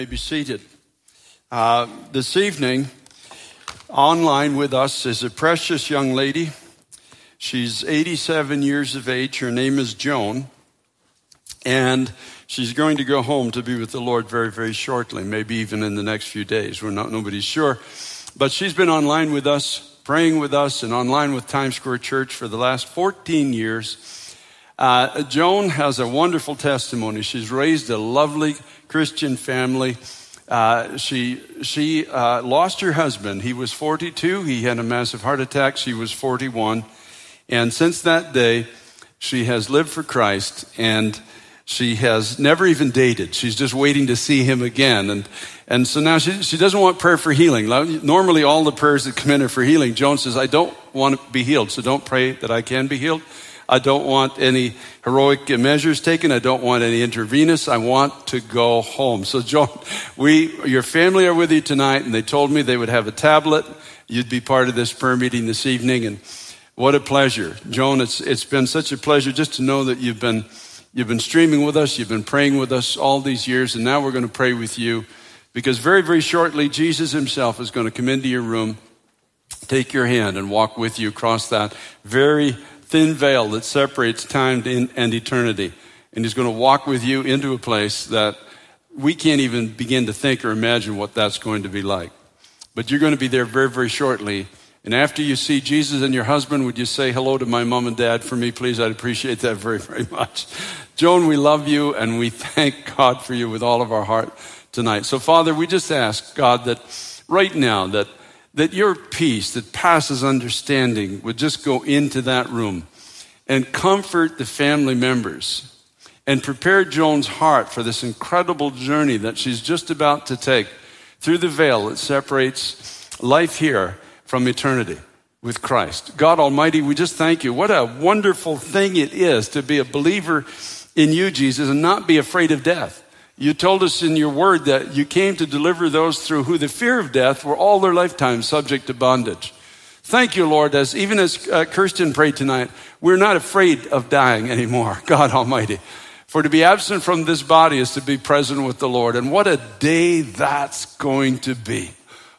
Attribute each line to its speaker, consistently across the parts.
Speaker 1: Be seated. This evening, online with us is a precious young lady. She's 87 years of age. Her name is Joan. And she's going to go home to be with the Lord very, very shortly, maybe even in the next few days. Nobody's sure. But she's been online with us, praying with us, and online with Times Square Church for the last 14 years. Joan has a wonderful testimony. She's raised a lovely Christian family. She lost her husband. He was 42. He had a massive heart attack. She was 41. And since that day, she has lived for Christ, and she has never even dated. She's just waiting to see him again. And so now she doesn't want prayer for healing. Normally, all the prayers that come in are for healing. Joan says, I don't want to be healed, so don't pray that I can be healed. I don't want any heroic measures taken. I don't want any intravenous. I want to go home. So, Joan, your family are with you tonight, and they told me they would have a tablet. You'd be part of this prayer meeting this evening, and what a pleasure. Joan, it's been such a pleasure just to know that you've been streaming with us, you've been praying with us all these years, and now we're going to pray with you, because very, very shortly, Jesus himself is going to come into your room, take your hand, and walk with you across that very thin veil that separates time and eternity. And he's going to walk with you into a place that we can't even begin to think or imagine what that's going to be like. But you're going to be there very, very shortly. And after you see Jesus and your husband, would you say hello to my mom and dad for me, please? I'd appreciate that very, very much. Joan, we love you, and we thank God for you with all of our heart tonight. So, Father, we just ask, God, that right now, that your peace that passes understanding would just go into that room and comfort the family members and prepare Joan's heart for this incredible journey that she's just about to take through the veil that separates life here from eternity with Christ. God Almighty, we just thank you. What a wonderful thing it is to be a believer in you, Jesus, and not be afraid of death. You told us in your word that you came to deliver those through who the fear of death were all their lifetime subject to bondage. Thank you, Lord, even as Kirsten prayed tonight, we're not afraid of dying anymore, God Almighty. For to be absent from this body is to be present with the Lord. And what a day that's going to be.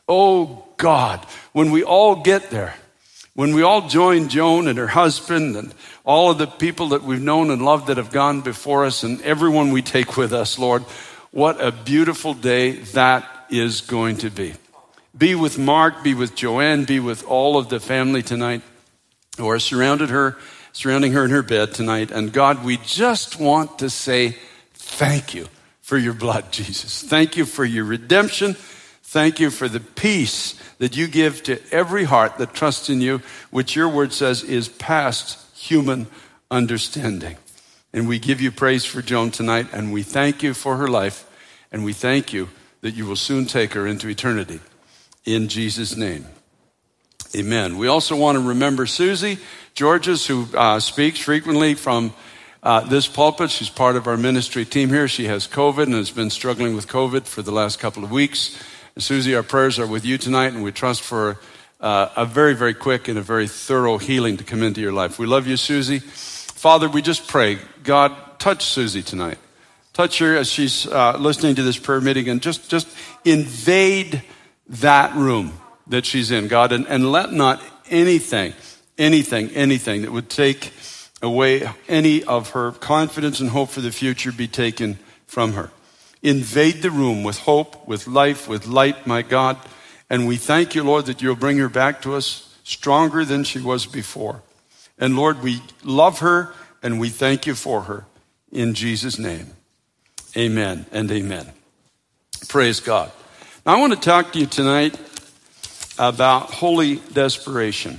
Speaker 1: Oh, God, when we all get there, when we all join Joan and her husband and all of the people that we've known and loved that have gone before us and everyone we take with us, Lord, what a beautiful day that is going to be. Be with Mark, be with Joanne, be with all of the family tonight who are surrounding her in her bed tonight. And God, we just want to say thank you for your blood, Jesus. Thank you for your redemption. Thank you for the peace that you give to every heart that trusts in you, which your word says is past human understanding. And we give you praise for Joan tonight, and we thank you for her life, and we thank you that you will soon take her into eternity. In Jesus' name, amen. We also want to remember Susie Georges, who speaks frequently from this pulpit. She's part of our ministry team here. She has COVID and has been struggling with COVID for the last couple of weeks. Susie, our prayers are with you tonight, and we trust for a very, very quick and a very thorough healing to come into your life. We love you, Susie. Father, we just pray, God, touch Susie tonight. Touch her as she's listening to this prayer meeting, and just invade that room that she's in, God, and let not anything that would take away any of her confidence and hope for the future be taken from her. Invade the room with hope, with life, with light, my God. And we thank you, Lord, that you'll bring her back to us stronger than she was before. And Lord, we love her and we thank you for her. In Jesus' name, amen and amen. Praise God. Now I want to talk to you tonight about holy desperation.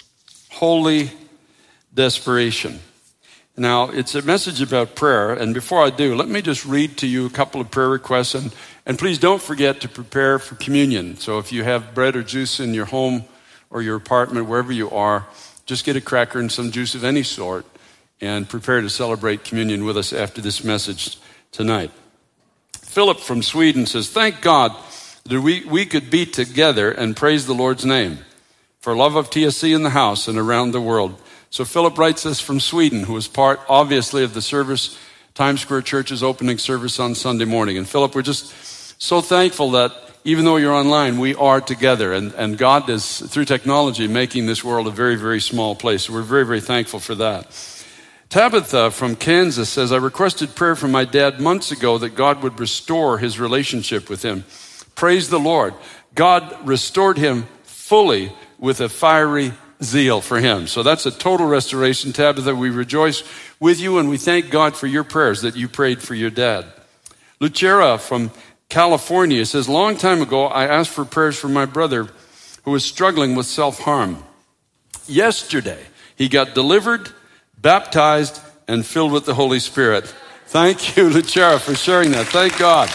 Speaker 1: Holy desperation. Now, it's a message about prayer, and before I do, let me just read to you a couple of prayer requests, and please don't forget to prepare for communion. So if you have bread or juice in your home or your apartment, wherever you are, just get a cracker and some juice of any sort and prepare to celebrate communion with us after this message tonight. Philip from Sweden says, thank God that we could be together and praise the Lord's name for love of TSC in the house and around the world. So Philip writes this from Sweden, who was part, obviously, of the service, Times Square Church's opening service on Sunday morning. And Philip, we're just So thankful that even though you're online, we are together. And God is, through technology, making this world a very, very small place. We're very, very thankful for that. Tabitha from Kansas says, I requested prayer from my dad months ago that God would restore his relationship with him. Praise the Lord. God restored him fully with a fiery zeal for him. So that's a total restoration, Tabitha. We rejoice with you and we thank God for your prayers that you prayed for your dad. Lucera from California says, long time ago, I asked for prayers for my brother who was struggling with self-harm. Yesterday, he got delivered, baptized, and filled with the Holy Spirit. Thank you, Lucera, for sharing that. Thank God.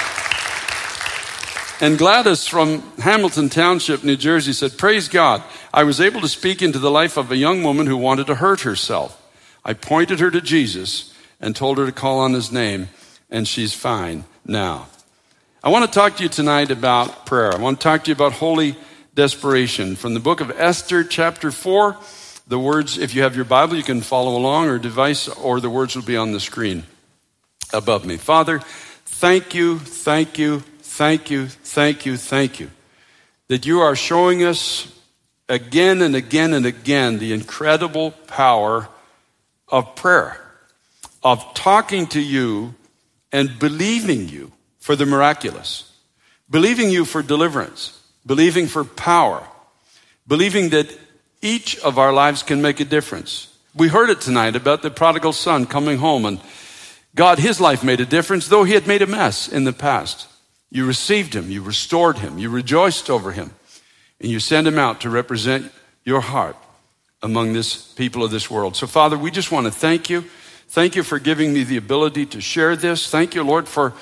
Speaker 1: And Gladys from Hamilton Township, New Jersey said, praise God, I was able to speak into the life of a young woman who wanted to hurt herself. I pointed her to Jesus and told her to call on his name, and she's fine now. I want to talk to you tonight about prayer. I want to talk to you about holy desperation. From the book of Esther, chapter 4, the words, if you have your Bible, you can follow along or device, or the words will be on the screen above me. Father, thank you, thank you, thank you, thank you, thank you, that you are showing us again and again and again the incredible power of prayer, of talking to you and believing you for the miraculous, believing you for deliverance, believing for power, believing that each of our lives can make a difference. We heard it tonight about the prodigal son coming home, and God, his life made a difference, though he had made a mess in the past. You received him, you restored him, you rejoiced over him, and you sent him out to represent your heart among this people of this world. So Father, we just want to thank you. Thank you for giving me the ability to share this. Thank you, Lord, for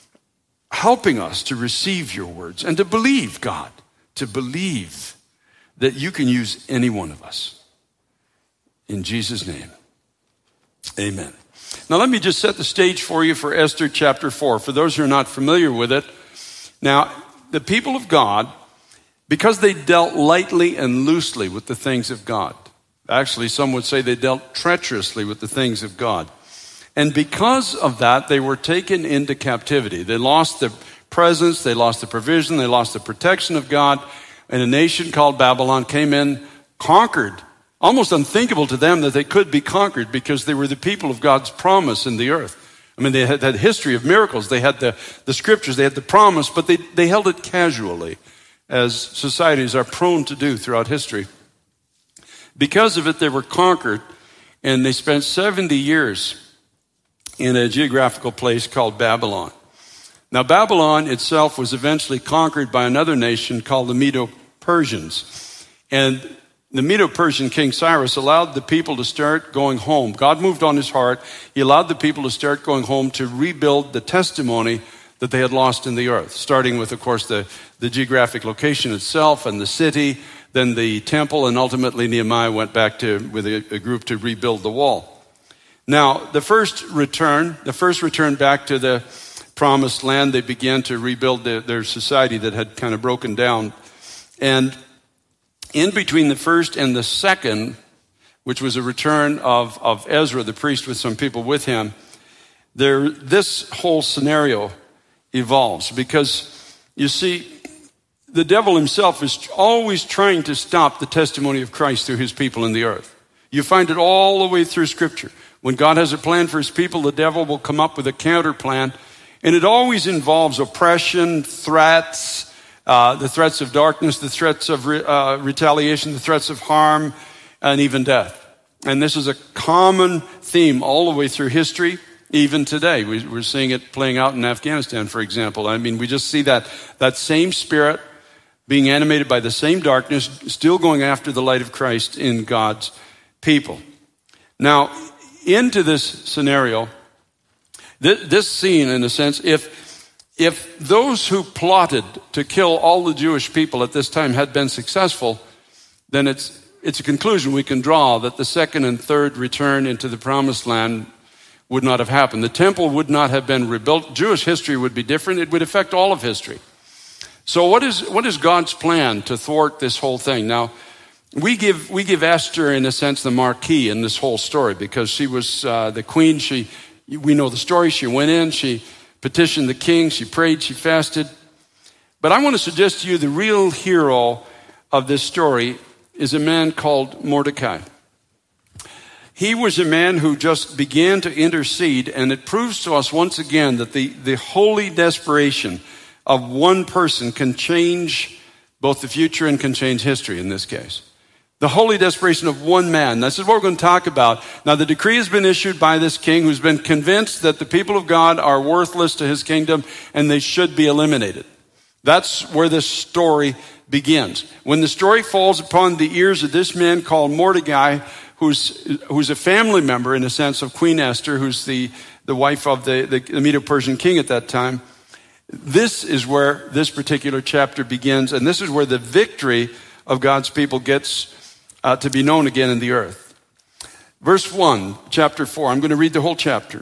Speaker 1: helping us to receive your words and to believe, God, to believe that you can use any one of us. In Jesus' name, amen. Now let me just set the stage for you for Esther chapter 4. For those who are not familiar with it, now the people of God, because they dealt lightly and loosely with the things of God, actually some would say they dealt treacherously with the things of God. And because of that, they were taken into captivity. They lost the presence, they lost the provision, they lost the protection of God. And a nation called Babylon came in, conquered. Almost unthinkable to them that they could be conquered because they were the people of God's promise in the earth. I mean, they had that history of miracles. They had the scriptures, they had the promise, but they held it casually, as societies are prone to do throughout history. Because of it, they were conquered, and they spent 70 years in a geographical place called Babylon. Now, Babylon itself was eventually conquered by another nation called the Medo-Persians. And the Medo-Persian king Cyrus allowed the people to start going home. God moved on his heart. He allowed the people to start going home to rebuild the testimony that they had lost in the earth, starting with, of course, the geographic location itself and the city, then the temple, and ultimately Nehemiah went back with a group to rebuild the wall. Now, the first return back to the promised land, they began to rebuild their society that had kind of broken down. And in between the first and the second, which was a return of Ezra, the priest, with some people with him, this whole scenario evolves. Because, you see, the devil himself is always trying to stop the testimony of Christ through his people in the earth. You find it all the way through Scripture. When God has a plan for his people, the devil will come up with a counter plan. And it always involves oppression, threats, the threats of darkness, the threats of retaliation, the threats of harm, and even death. And this is a common theme all the way through history, even today. We're seeing it playing out in Afghanistan, for example. I mean, we just see that same spirit being animated by the same darkness, still going after the light of Christ in God's people. Now, into this scenario, this scene, in a sense, if those who plotted to kill all the Jewish people at this time had been successful, then it's a conclusion we can draw that the second and third return into the promised land would not have happened. The temple would not have been rebuilt. Jewish history would be different. It would affect all of history. So what is God's plan to thwart this whole thing? Now, we give Esther, in a sense, the marquee in this whole story because she was the queen. We know the story. She went in, she petitioned the king, she prayed, she fasted, But I want to suggest to you the real hero of this story is a man called Mordecai. He was a man who just began to intercede, and it proves to us once again that the holy desperation of one person can change both the future and can change history in this case. The holy desperation of one man. This is what we're going to talk about. Now, the decree has been issued by this king who's been convinced that the people of God are worthless to his kingdom and they should be eliminated. That's where this story begins. When the story falls upon the ears of this man called Mordecai, who's a family member, in a sense, of Queen Esther, who's the wife of the Medo-Persian king at that time. This is where this particular chapter begins, and this is where the victory of God's people gets to be known again in the earth. Verse 1, chapter 4, I'm going to read the whole chapter.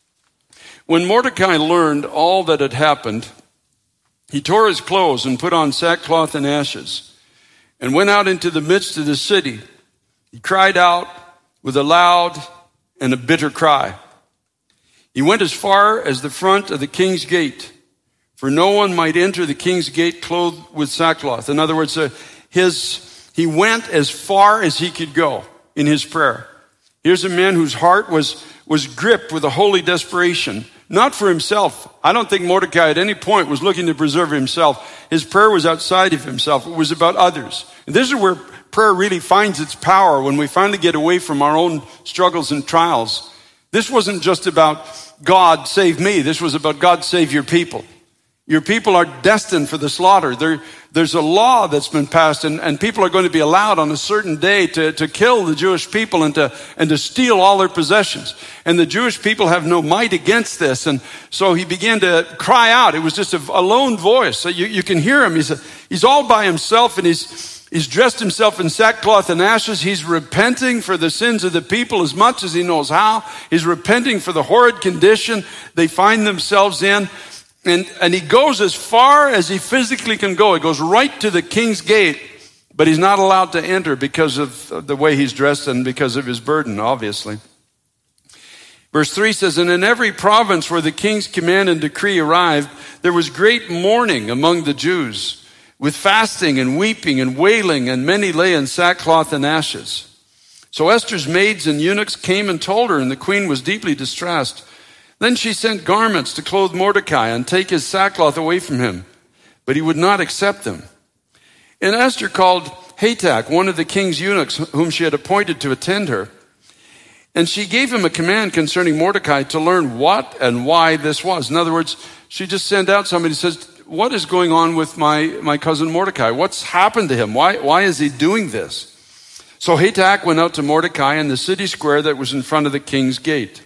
Speaker 1: When Mordecai learned all that had happened, he tore his clothes and put on sackcloth and ashes, and went out into the midst of the city. He cried out with a loud and a bitter cry. He went as far as the front of the king's gate, for no one might enter the king's gate clothed with sackcloth. In other words, he went as far as he could go in his prayer. Here's a man whose heart was gripped with a holy desperation, not for himself. I don't think Mordecai at any point was looking to preserve himself. His prayer was outside of himself. It was about others. And this is where prayer really finds its power, when we finally get away from our own struggles and trials. This wasn't just about God save me. This was about God save your people. Your people are destined for the slaughter. There's a law that's been passed, and people are going to be allowed on a certain day to kill the Jewish people and to steal all their possessions. And the Jewish people have no might against this. And so he began to cry out. It was just a lone voice. So you can hear him. He's all by himself, and he's dressed himself in sackcloth and ashes. He's repenting for the sins of the people as much as he knows how. He's repenting for the horrid condition they find themselves in. And he goes as far as he physically can go. He goes right to the king's gate, but he's not allowed to enter because of the way he's dressed and because of his burden, obviously. Verse 3 says, and in every province where the king's command and decree arrived, there was great mourning among the Jews, with fasting and weeping and wailing, and many lay in sackcloth and ashes. So Esther's maids and eunuchs came and told her, and the queen was deeply distressed. Then she sent garments to clothe Mordecai and take his sackcloth away from him, but he would not accept them. And Esther called Hatak, one of the king's eunuchs whom she had appointed to attend her, and she gave him a command concerning Mordecai to learn what and why this was. In other words, she just sent out somebody who says, what is going on with my cousin Mordecai? What's happened to him? Why is he doing this? So Hatak went out to Mordecai in the city square that was in front of the king's gate.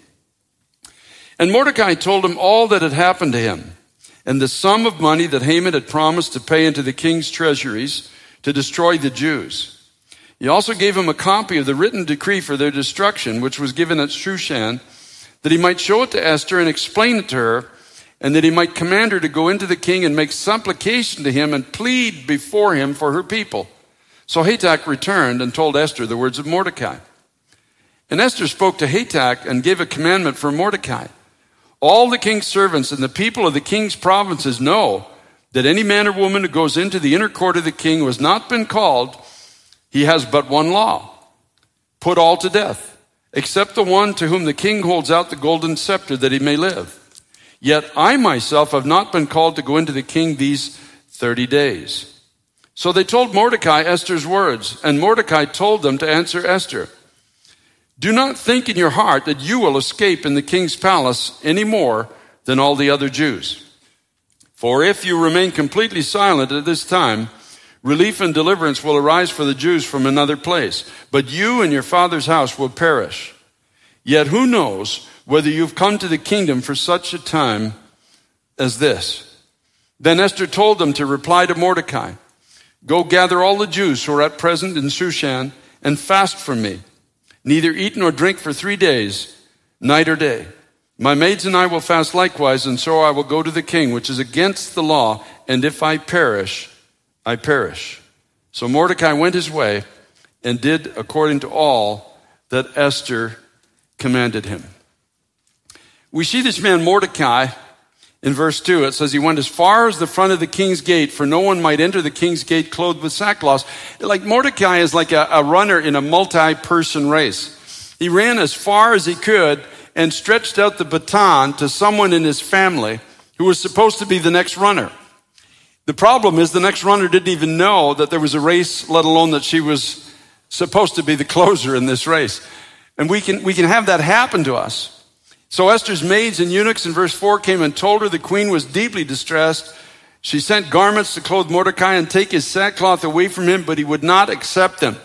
Speaker 1: And Mordecai told him all that had happened to him, and the sum of money that Haman had promised to pay into the king's treasuries to destroy the Jews. He also gave him a copy of the written decree for their destruction, which was given at Shushan, that he might show it to Esther and explain it to her, and that he might command her to go into the king and make supplication to him and plead before him for her people. So Hatak returned and told Esther the words of Mordecai. And Esther spoke to Hatak and gave a commandment for Mordecai. All the king's servants and the people of the king's provinces know that any man or woman who goes into the inner court of the king who has not been called, he has but one law: put all to death, except the one to whom the king holds out the golden scepter that he may live. Yet I myself have not been called to go into the king these 30 days. So they told Mordecai Esther's words, and Mordecai told them to answer Esther. Do not think in your heart that you will escape in the king's palace any more than all the other Jews. For if you remain completely silent at this time, relief and deliverance will arise for the Jews from another place. But you and your father's house will perish. Yet who knows whether you've come to the kingdom for such a time as this? Then Esther told them to reply to Mordecai, go gather all the Jews who are at present in Shushan and fast for me. Neither eat nor drink for 3 days, night or day. My maids and I will fast likewise, and so I will go to the king, which is against the law, and if I perish, I perish. So Mordecai went his way and did according to all that Esther commanded him. We see this man Mordecai In verse 2, it says, he went as far as the front of the king's gate, for no one might enter the king's gate clothed with sackcloth. Like Mordecai is like a runner in a multi-person race. He ran as far as he could and stretched out the baton to someone in his family who was supposed to be the next runner. The problem is the next runner didn't even know that there was a race, let alone that she was supposed to be the closer in this race. And we can have that happen to us. So Esther's maids and eunuchs in verse 4 came and told her the queen was deeply distressed. She sent garments to clothe Mordecai and take his sackcloth away from him, but he would not accept them.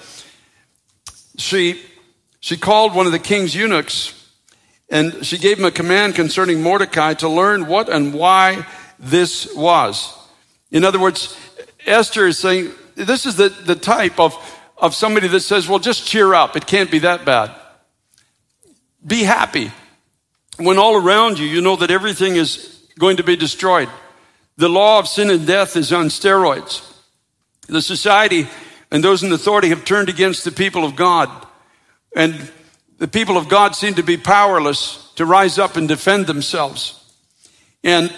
Speaker 1: She called one of the king's eunuchs, and she gave him a command concerning Mordecai to learn what and why this was. In other words, Esther is saying, this is the type of somebody that says, well, just cheer up. It can't be that bad. Be happy. When all around you, you know that everything is going to be destroyed. The law of sin and death is on steroids. The society and those in authority have turned against the people of God. And the people of God seem to be powerless to rise up and defend themselves. And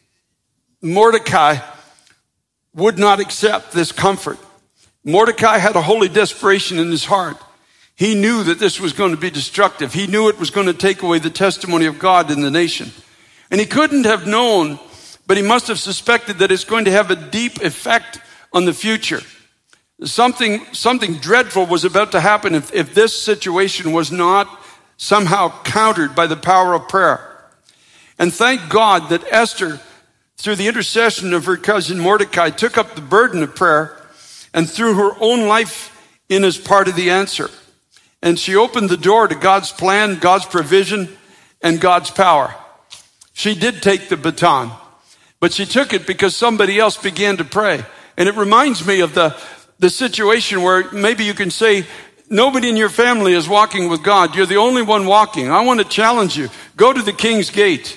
Speaker 1: Mordecai would not accept this comfort. Mordecai had a holy desperation in his heart. He knew that this was going to be destructive. He knew it was going to take away the testimony of God in the nation. And he couldn't have known, but he must have suspected that it's going to have a deep effect on the future. Something dreadful was about to happen if this situation was not somehow countered by the power of prayer. And thank God that Esther, through the intercession of her cousin Mordecai, took up the burden of prayer and threw her own life in as part of the answer. And she opened the door to God's plan, God's provision, and God's power. She did take the baton, but she took it because somebody else began to pray. And it reminds me of the situation where maybe you can say, nobody in your family is walking with God. You're the only one walking. I want to challenge you. Go to the king's gate.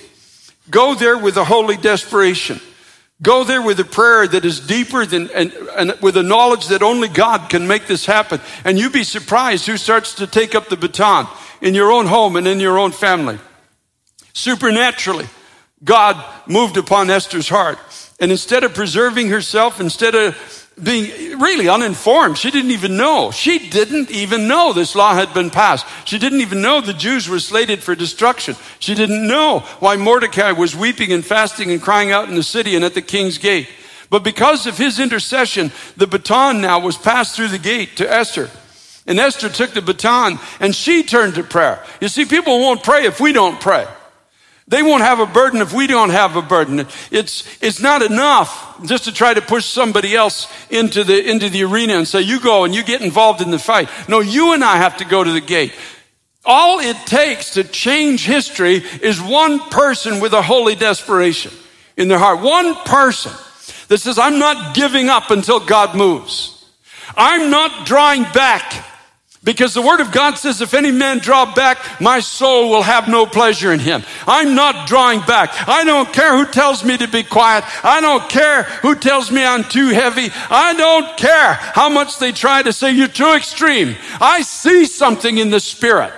Speaker 1: Go there with a holy desperation. Go there with a prayer that is deeper than, and with a knowledge that only God can make this happen. And you'd be surprised who starts to take up the baton in your own home and in your own family. Supernaturally, God moved upon Esther's heart. And instead of preserving herself, instead of being really uninformed, she didn't even know. She didn't even know this law had been passed. She didn't even know the Jews were slated for destruction. She didn't know why Mordecai was weeping and fasting and crying out in the city and at the king's gate. But because of his intercession, the baton now was passed through the gate to Esther. And Esther took the baton and she turned to prayer. You see, people won't pray if we don't pray. They won't have a burden if we don't have a burden. It's not enough just to try to push somebody else into the arena and say, you go and you get involved in the fight. No, you and I have to go to the gate. All it takes to change history is one person with a holy desperation in their heart. One person that says, I'm not giving up until God moves. I'm not drawing back. Because the word of God says, if any man draw back, my soul will have no pleasure in him. I'm not drawing back. I don't care who tells me to be quiet. I don't care who tells me I'm too heavy. I don't care how much they try to say you're too extreme. I see something in the spirit.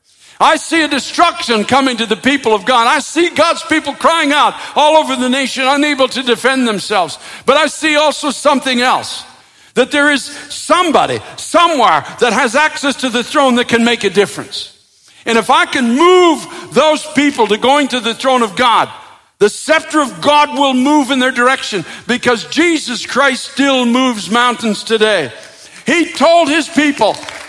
Speaker 1: I see a destruction coming to the people of God. I see God's people crying out all over the nation, unable to defend themselves. But I see also something else. That there is somebody, somewhere, that has access to the throne that can make a difference. And if I can move those people to going to the throne of God, the scepter of God will move in their direction because Jesus Christ still moves mountains today. He told his people,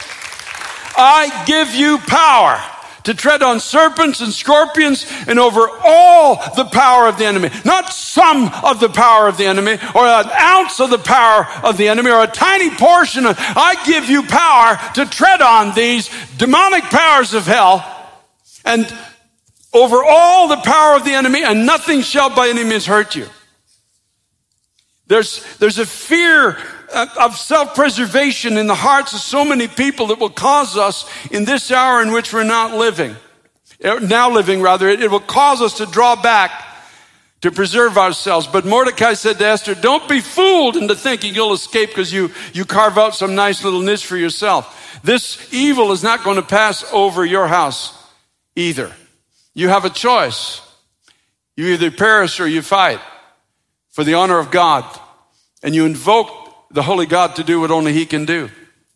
Speaker 1: I give you power to tread on serpents and scorpions and over all the power of the enemy. Not some of the power of the enemy or an ounce of the power of the enemy or a tiny portion of, I give you power to tread on these demonic powers of hell and over all the power of the enemy, and nothing shall by any means hurt you. There's a fear of self-preservation in the hearts of so many people that will cause us in this hour in which we're now living, it will cause us to draw back to preserve ourselves. But Mordecai said to Esther, don't be fooled into thinking you'll escape because you carve out some nice little niche for yourself. This evil is not going to pass over your house either. You have a choice. You either perish or you fight for the honor of God. And you invoke the holy God to do what only he can do.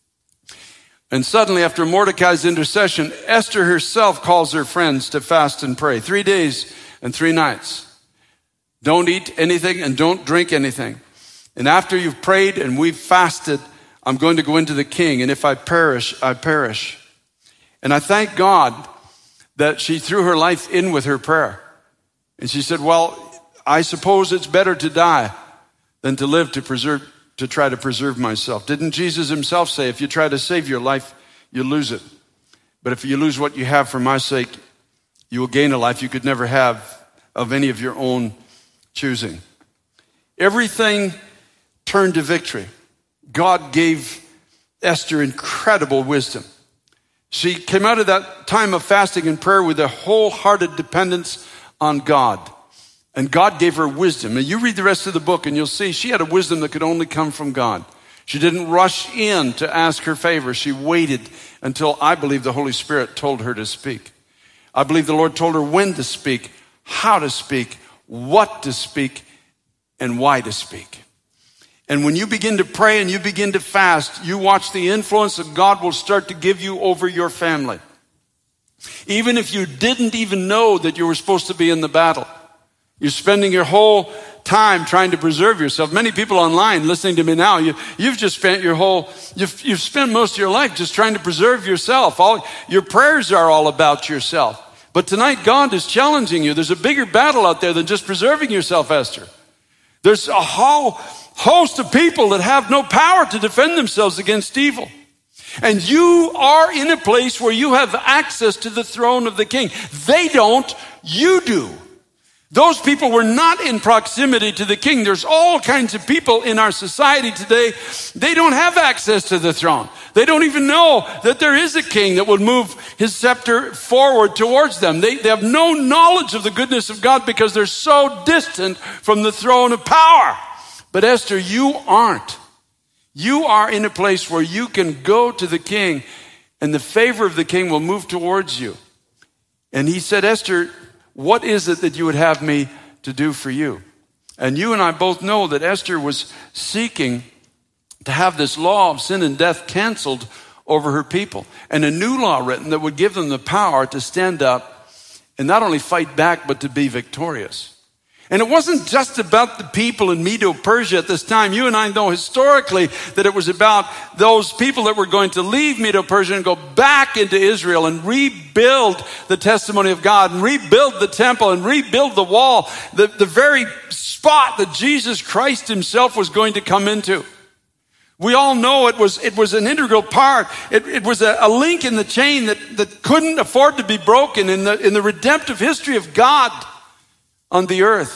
Speaker 1: And suddenly, after Mordecai's intercession, Esther herself calls her friends to fast and pray. 3 days and 3 nights. Don't eat anything and don't drink anything. And after you've prayed and we've fasted, I'm going to go into the king. And if I perish, I perish. And I thank God that she threw her life in with her prayer. And she said, well, I suppose it's better to die than to live to try to preserve myself. Didn't Jesus himself say, if you try to save your life, you lose it. But if you lose what you have for my sake, you will gain a life you could never have of any of your own choosing. Everything turned to victory. God gave Esther incredible wisdom. She came out of that time of fasting and prayer with a wholehearted dependence on God. And God gave her wisdom. And you read the rest of the book and you'll see she had a wisdom that could only come from God. She didn't rush in to ask her favor. She waited until I believe the Holy Spirit told her to speak. I believe the Lord told her when to speak, how to speak, what to speak, and why to speak. And when you begin to pray and you begin to fast, you watch the influence that God will start to give you over your family. Even if you didn't even know that you were supposed to be in the battle. You're spending your whole time trying to preserve yourself. Many people online listening to me now, you've just spent you've spent most of your life just trying to preserve yourself. All your prayers are all about yourself. But tonight God is challenging you. There's a bigger battle out there than just preserving yourself, Esther. There's a whole host of people that have no power to defend themselves against evil. And you are in a place where you have access to the throne of the king. They don't, you do. Those people were not in proximity to the king. There's all kinds of people in our society today. They don't have access to the throne. They don't even know that there is a king that would move his scepter forward towards them. They have no knowledge of the goodness of God because they're so distant from the throne of power. But Esther, you aren't. You are in a place where you can go to the king and the favor of the king will move towards you. And he said, Esther, what is it that you would have me to do for you? And you and I both know that Esther was seeking to have this law of sin and death canceled over her people. And a new law written that would give them the power to stand up and not only fight back, but to be victorious. And it wasn't just about the people in Medo-Persia at this time. You and I know historically that it was about those people that were going to leave Medo-Persia and go back into Israel and rebuild the testimony of God and rebuild the temple and rebuild the wall, the very spot that Jesus Christ himself was going to come into. We all know it was an integral part. It was a link in the chain that couldn't afford to be broken in the redemptive history of God on the earth.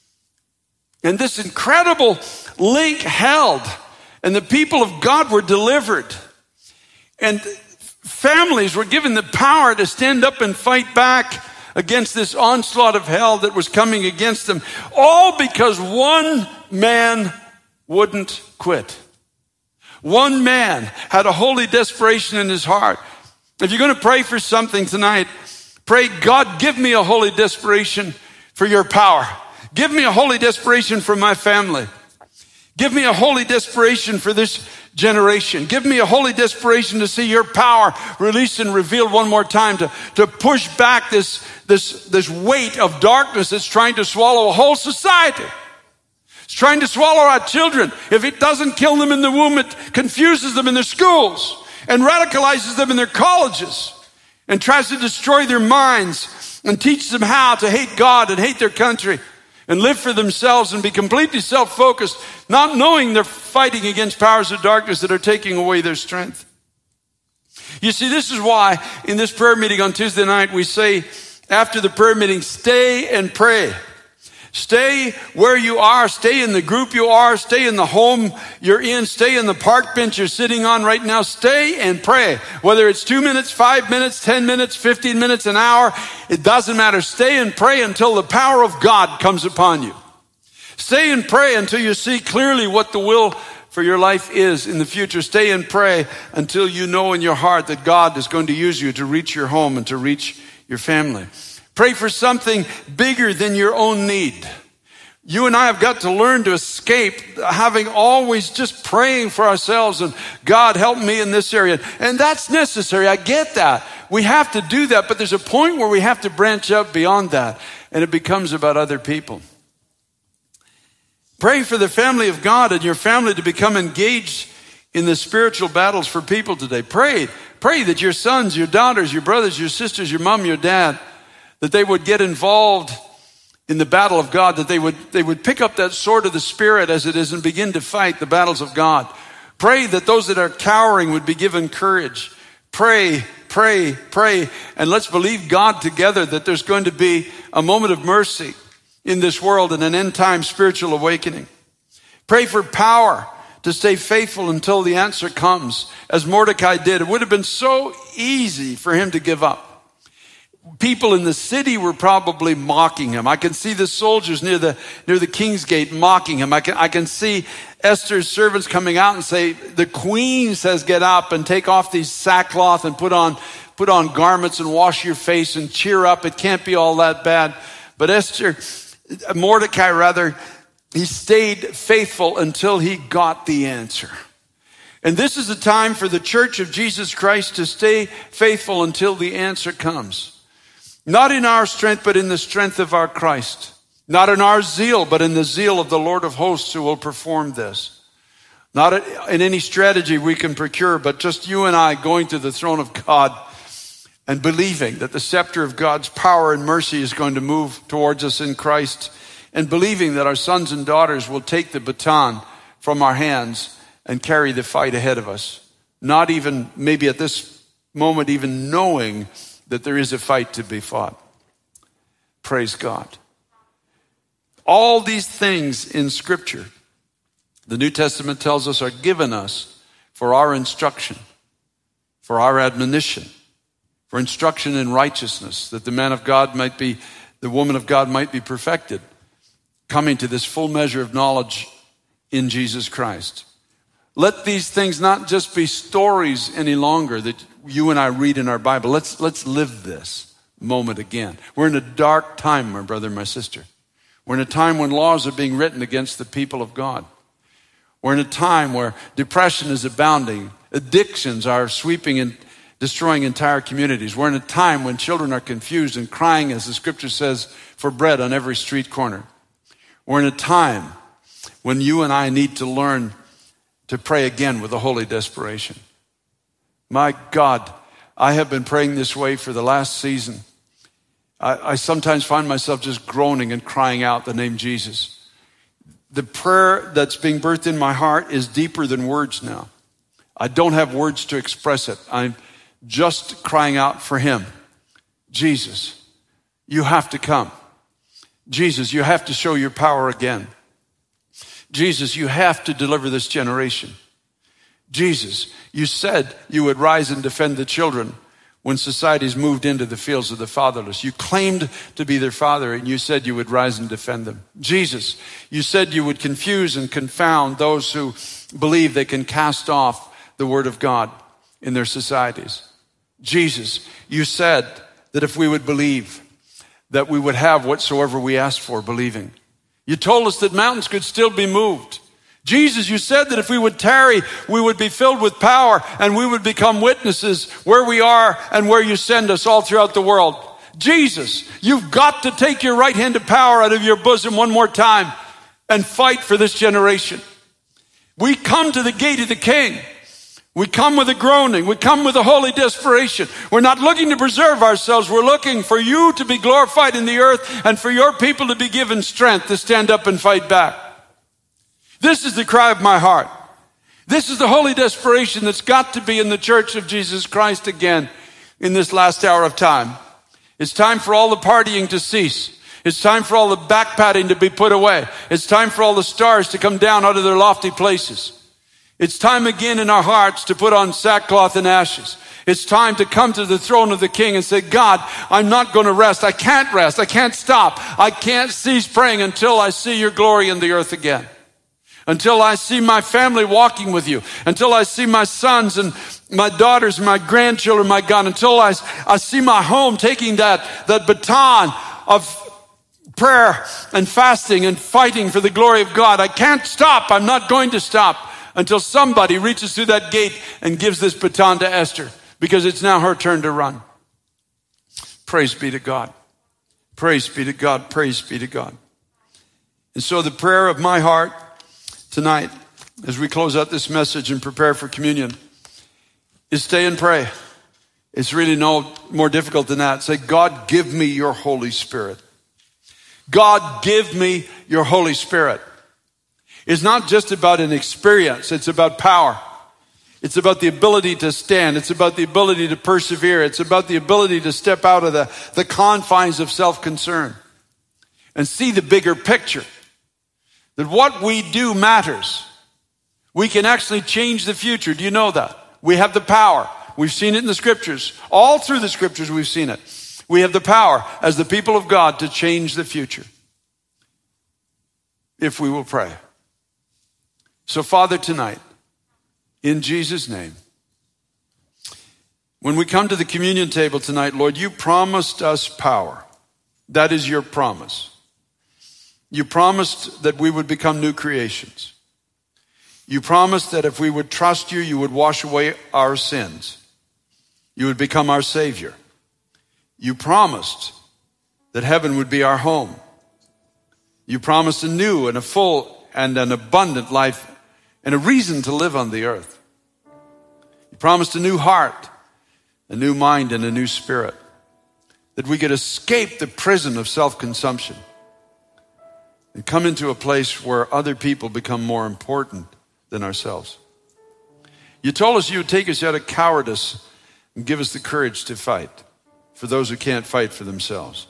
Speaker 1: And this incredible link held, and the people of God were delivered. And families were given the power to stand up and fight back against this onslaught of hell that was coming against them, all because one man wouldn't quit. One man had a holy desperation in his heart. If you're going to pray for something tonight, pray, God, give me a holy desperation for your power. Give me a holy desperation for my family. Give me a holy desperation for this generation. Give me a holy desperation to see your power released and revealed one more time to push back this weight of darkness that's trying to swallow a whole society. It's trying to swallow our children. If it doesn't kill them in the womb, it confuses them in their schools and radicalizes them in their colleges and tries to destroy their minds and teach them how to hate God and hate their country and live for themselves and be completely self-focused, not knowing they're fighting against powers of darkness that are taking away their strength. You see, this is why in this prayer meeting on Tuesday night, we say after the prayer meeting, stay and pray. Stay where you are. Stay in the group you are. Stay in the home you're in. Stay in the park bench you're sitting on right now. Stay and pray. Whether it's 2 minutes, 5 minutes, 10 minutes, 15 minutes, an hour, it doesn't matter. Stay and pray until the power of God comes upon you. Stay and pray until you see clearly what the will for your life is in the future. Stay and pray until you know in your heart that God is going to use you to reach your home and to reach your family. Pray for something bigger than your own need. You and I have got to learn to escape having always just praying for ourselves and God help me in this area. And that's necessary. I get that. We have to do that, but there's a point where we have to branch out beyond that, and it becomes about other people. Pray for the family of God and your family to become engaged in the spiritual battles for people today. Pray that your sons, your daughters, your brothers, your sisters, your mom, your dad, that they would get involved in the battle of God, that they would pick up that sword of the Spirit as it is and begin to fight the battles of God. Pray that those that are cowering would be given courage. Pray, and let's believe God together that there's going to be a moment of mercy in this world and an end-time spiritual awakening. Pray for power to stay faithful until the answer comes, as Mordecai did. It would have been so easy for him to give up. People in the city were probably mocking him. I can see the soldiers near the king's gate mocking him. I can see Esther's servants coming out and say, the queen says, get up and take off these sackcloth and put on garments and wash your face and cheer up. It can't be all that bad. But Mordecai, he stayed faithful until he got the answer. And this is a time for the church of Jesus Christ to stay faithful until the answer comes. Not in our strength, but in the strength of our Christ. Not in our zeal, but in the zeal of the Lord of hosts who will perform this. Not in any strategy we can procure, but just you and I going to the throne of God and believing that the scepter of God's power and mercy is going to move towards us in Christ, and believing that our sons and daughters will take the baton from our hands and carry the fight ahead of us. Not even, maybe at this moment, even knowing that there is a fight to be fought. Praise God. All these things in Scripture, the New Testament tells us, are given us for our instruction, for our admonition, for instruction in righteousness, that the man of God might be, the woman of God might be perfected, coming to this full measure of knowledge in Jesus Christ. Let these things not just be stories any longer that you and I read in our Bible. Let's live this moment again. We're in a dark time, my brother, my sister. We're in a time when laws are being written against the people of God. We're in a time where depression is abounding. Addictions are sweeping and destroying entire communities. We're in a time when children are confused and crying, as the scripture says, for bread on every street corner. We're in a time when you and I need to learn to pray again with a holy desperation. My God, I have been praying this way for the last season. I sometimes find myself just groaning and crying out the name Jesus. The prayer that's being birthed in my heart is deeper than words now. I don't have words to express it. I'm just crying out for him. Jesus, you have to come. Jesus, you have to show your power again. Jesus, you have to deliver this generation. Jesus, you said you would rise and defend the children when society's moved into the fields of the fatherless. You claimed to be their father, and you said you would rise and defend them. Jesus, you said you would confuse and confound those who believe they can cast off the word of God in their societies. Jesus, you said that if we would believe, that we would have whatsoever we asked for, believing. You told us that mountains could still be moved. Jesus, you said that if we would tarry, we would be filled with power and we would become witnesses where we are and where you send us all throughout the world. Jesus, you've got to take your right hand of power out of your bosom one more time and fight for this generation. We come to the gate of the King. We come with a groaning. We come with a holy desperation. We're not looking to preserve ourselves. We're looking for you to be glorified in the earth and for your people to be given strength to stand up and fight back. This is the cry of my heart. This is the holy desperation that's got to be in the church of Jesus Christ again in this last hour of time. It's time for all the partying to cease. It's time for all the backpatting to be put away. It's time for all the stars to come down out of their lofty places. It's time again in our hearts to put on sackcloth and ashes. It's time to come to the throne of the King and say, God, I'm not going to rest. I can't rest. I can't stop. I can't cease praying until I see your glory in the earth again. Until I see my family walking with you. Until I see my sons and my daughters, my grandchildren, my God, until I see my home taking that baton of prayer and fasting and fighting for the glory of God. I can't stop. I'm not going to stop until somebody reaches through that gate and gives this baton to Esther, because it's now her turn to run. Praise be to God. Praise be to God. Praise be to God. And so the prayer of my heart tonight, as we close out this message and prepare for communion, is stay and pray. It's really no more difficult than that. Say, God, give me your Holy Spirit. God, give me your Holy Spirit. It's not just about an experience. It's about power. It's about the ability to stand. It's about the ability to persevere. It's about the ability to step out of the confines of self-concern and see the bigger picture. That what we do matters. We can actually change the future. Do you know that? We have the power. We've seen it in the scriptures. All through the scriptures we've seen it. We have the power as the people of God to change the future, if we will pray. So Father, tonight, in Jesus' name, when we come to the communion table tonight, Lord, you promised us power. That is your promise. You promised that we would become new creations. You promised that if we would trust you, you would wash away our sins. You would become our Savior. You promised that heaven would be our home. You promised a new and a full and an abundant life and a reason to live on the earth. You promised a new heart, a new mind, and a new spirit, that we could escape the prison of self-consumption and come into a place where other people become more important than ourselves. You told us you would take us out of cowardice and give us the courage to fight for those who can't fight for themselves.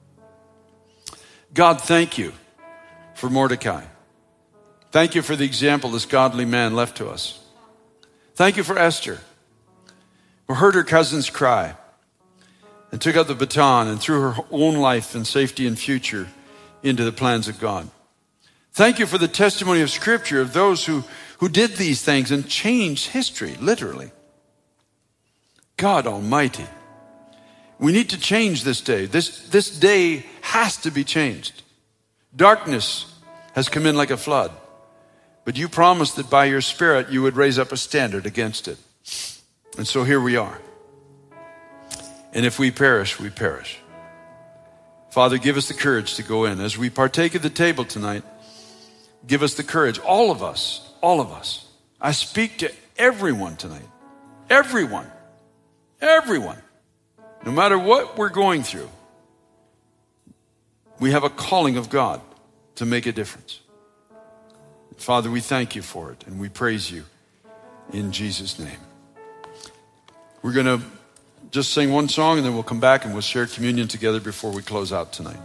Speaker 1: God, thank you for Mordecai. Thank you for the example this godly man left to us. Thank you for Esther, who heard her cousin's cry and took out the baton and threw her own life and safety and future into the plans of God. Thank you for the testimony of Scripture of those who did these things and changed history, literally. God Almighty, we need to change this day. This day has to be changed. Darkness has come in like a flood, but you promised that by your Spirit you would raise up a standard against it. And so here we are. And if we perish, we perish. Father, give us the courage to go in. As we partake of the table tonight, give us the courage, all of us. I speak to everyone tonight. Everyone. No matter what we're going through, we have a calling of God to make a difference. Father, we thank you for it, and we praise you in Jesus' name. We're going to just sing one song, and then we'll come back and we'll share communion together before we close out tonight.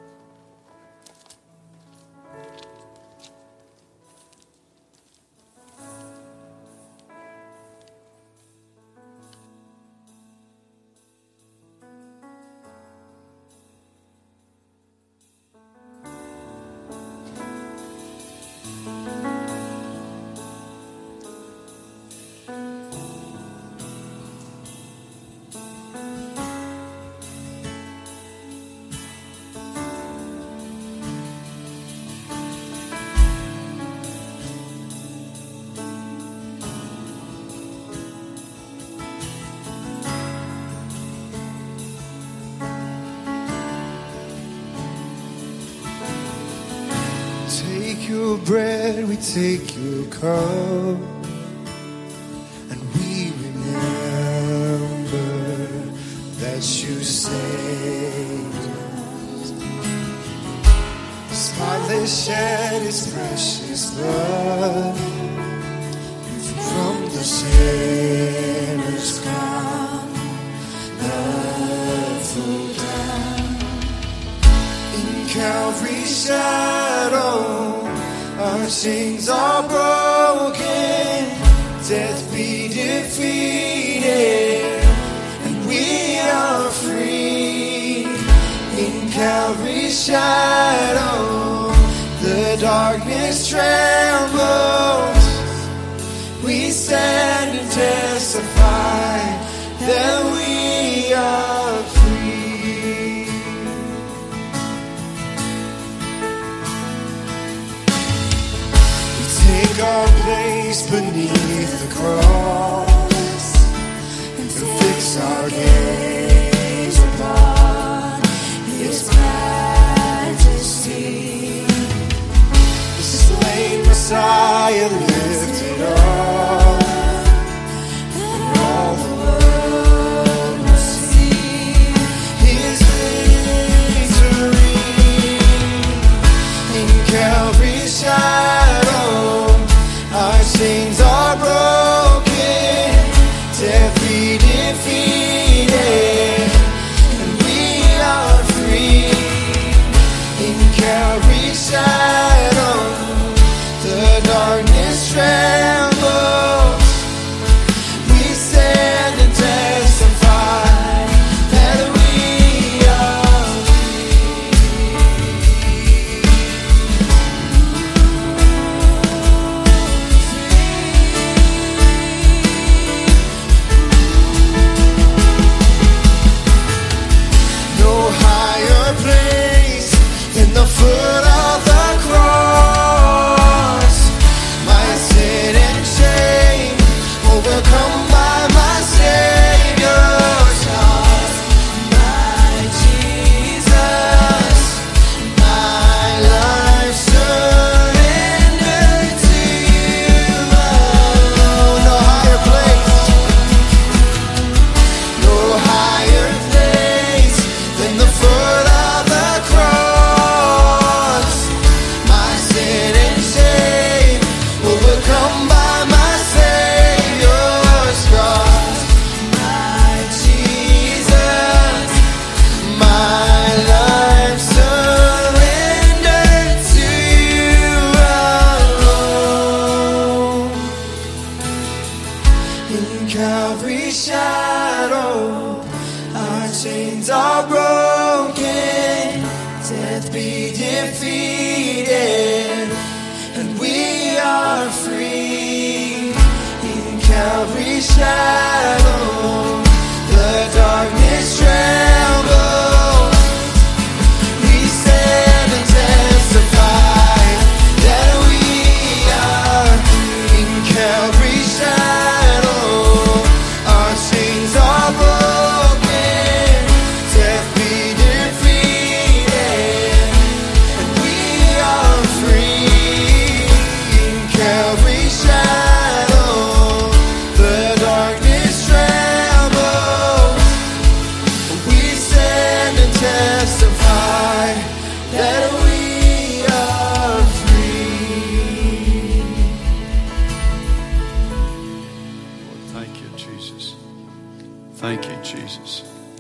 Speaker 2: Your bread, we take your cup, and we remember that you saved us. Spotless shed his precious blood from the sinner's crown, blood flowed down in Calvary's shadow. Our chains are broken, death be defeated, and we are free. In Calvary's shadow, the darkness trembles. We stand and testify. face beneath the cross and fix our gaze upon His majesty. The slain Messiah lifted up, and all the world will see His victory. In Calvary's shadow, our chains are broken, death be defeated, and we are free. In Calvary's shadow, the darkness trembles. We stand and testify that we are no higher place than the foot of the cross. My sin and shame overcome by my Savior's cross. My Jesus, my life surrendered to you alone. No higher place, no higher place than the foot of the cross. My sin and shame overcome by my Savior's cross. My Jesus, my life surrendered to you alone. In Calvary's shadow, our chains are broken, death be defeated, and we are free. In Calvary's shadow, the darkness trembles. We stand and testify that we are in Calvary's shadow. Our chains are broken, death be defeated, and we are free. In Calvary's shadow, the darkness trembles. We stand and testify that we are free.
Speaker 1: Lord, thank you, Jesus. Thank you, Jesus.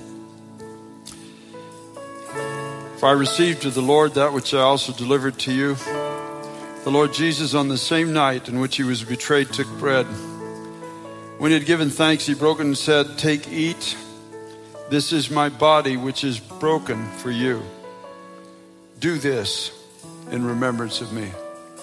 Speaker 1: For I received of the Lord that which I also delivered to you. The Lord Jesus, on the same night in which he was betrayed, took bread. When he had given thanks, he broke it and said, "Take, eat. This is my body, which is broken for you. Do this in remembrance of me."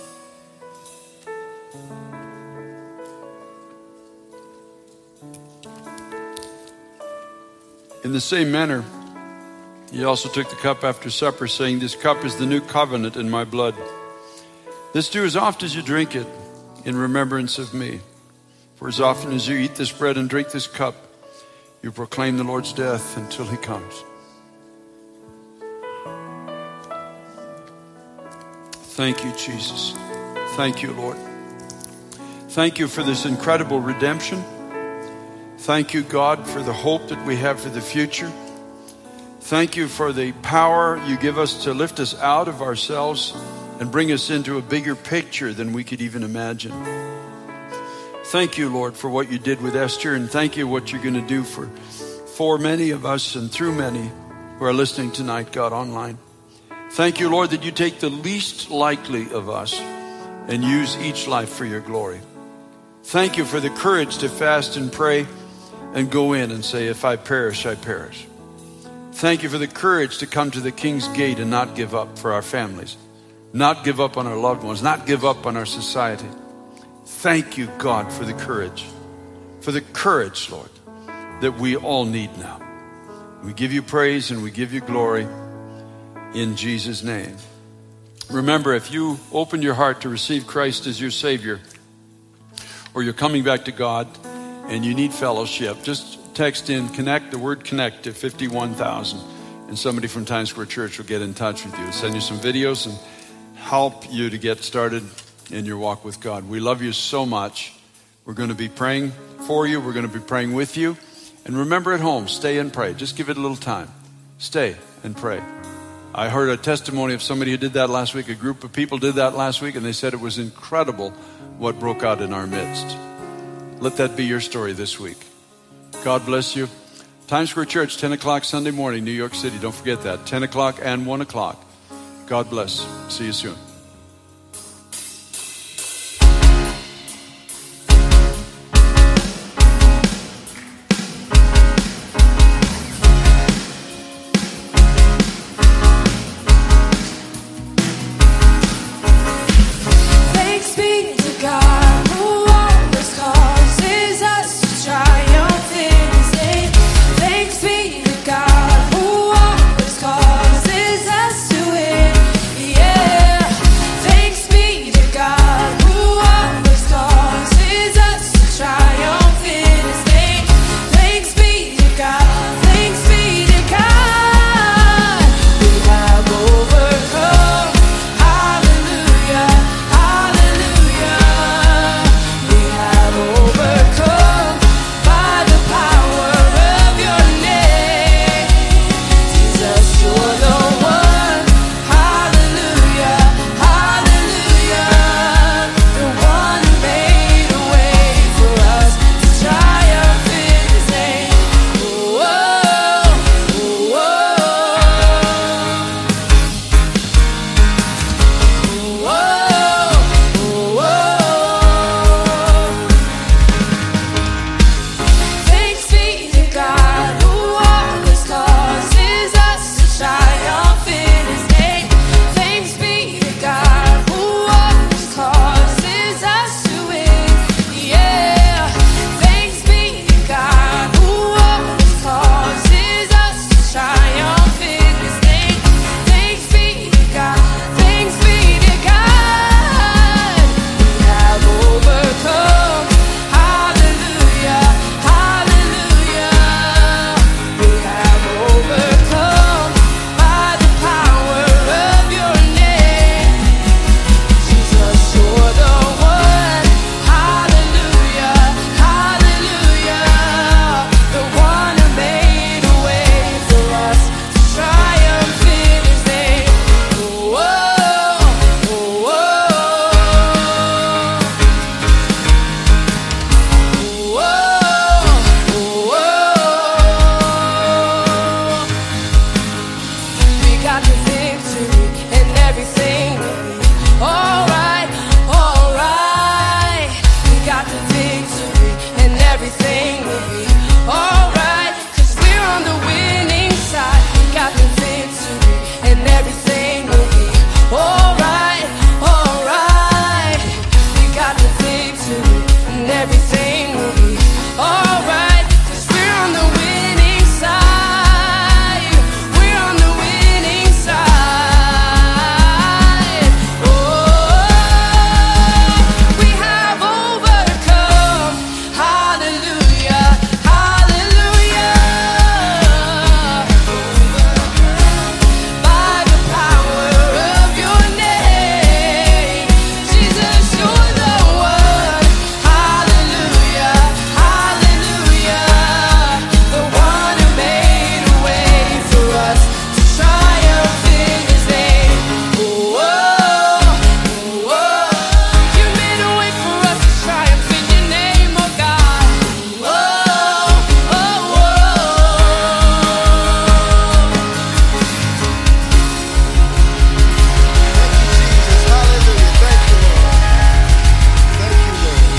Speaker 1: In the same manner, he also took the cup after supper, saying, "This cup is the new covenant in my blood. This do as oft as you drink it in remembrance of me. For as often as you eat this bread and drink this cup, you proclaim the Lord's death until he comes." Thank you, Jesus. Thank you, Lord. Thank you for this incredible redemption. Thank you, God, for the hope that we have for the future. Thank you for the power you give us to lift us out of ourselves and bring us into a bigger picture than we could even imagine. Thank you, Lord, for what you did with Esther, and thank you what you're going to do for many of us and through many who are listening tonight, God, online. Thank you, Lord, that you take the least likely of us and use each life for your glory. Thank you for the courage to fast and pray and go in and say, "If I perish, I perish." Thank you for the courage to come to the King's gate and not give up for our families, not give up on our loved ones, not give up on our society. Thank you, God, for the courage, Lord, that we all need now. We give you praise and we give you glory in Jesus' name. Remember, if you open your heart to receive Christ as your Savior, or you're coming back to God and you need fellowship, just text in connect, the word connect, to 51,000. And somebody from Times Square Church will get in touch with you, send you some videos and help you to get started in your walk with God. We love you so much. We're going to be praying for you. We're going to be praying with you. And remember, at home, stay and pray. Just give it a little time. Stay and pray. I heard a testimony of somebody who did that last week. A group of people did that last week, and they said it was incredible what broke out in our midst. Let that be your story this week. God bless you. Times Square Church, 10 o'clock Sunday morning, New York City. Don't forget that. 10 o'clock and 1 o'clock. God bless. See you soon.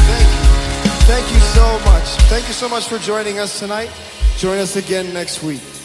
Speaker 2: So much for joining us tonight. Join us again next week.